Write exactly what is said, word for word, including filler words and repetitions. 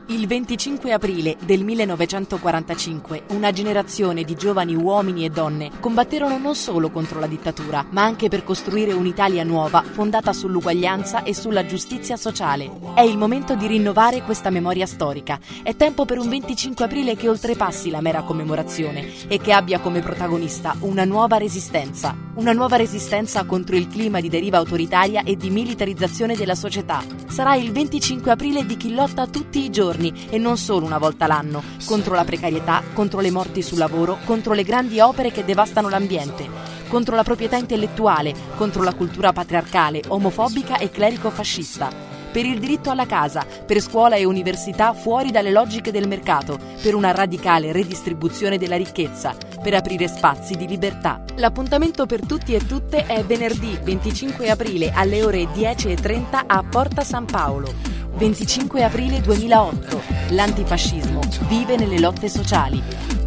Il venticinque aprile del millenovecentoquarantacinque una generazione di giovani uomini e donne combatterono non solo contro la dittatura, ma anche per costruire un'Italia nuova fondata sull'uguaglianza e sulla giustizia sociale. È il momento di rinnovare questa memoria storica. È tempo per un venticinque aprile che oltrepassi la mera commemorazione e che abbia come protagonista una nuova resistenza. Una nuova resistenza contro il clima di deriva autoritaria e di militarizzazione della società. Sarà il venticinque aprile di chi lotta tutti i giorni e non solo una volta l'anno, contro la precarietà, contro le morti sul lavoro, contro le grandi opere che devastano l'ambiente, contro la proprietà intellettuale, contro la cultura patriarcale, omofobica e clerico-fascista. Per il diritto alla casa, per scuola e università fuori dalle logiche del mercato, per una radicale redistribuzione della ricchezza, per aprire spazi di libertà. L'appuntamento per tutti e tutte è venerdì venticinque aprile alle ore dieci e trenta a Porta San Paolo. venticinque aprile duemilaotto. L'antifascismo vive nelle lotte sociali.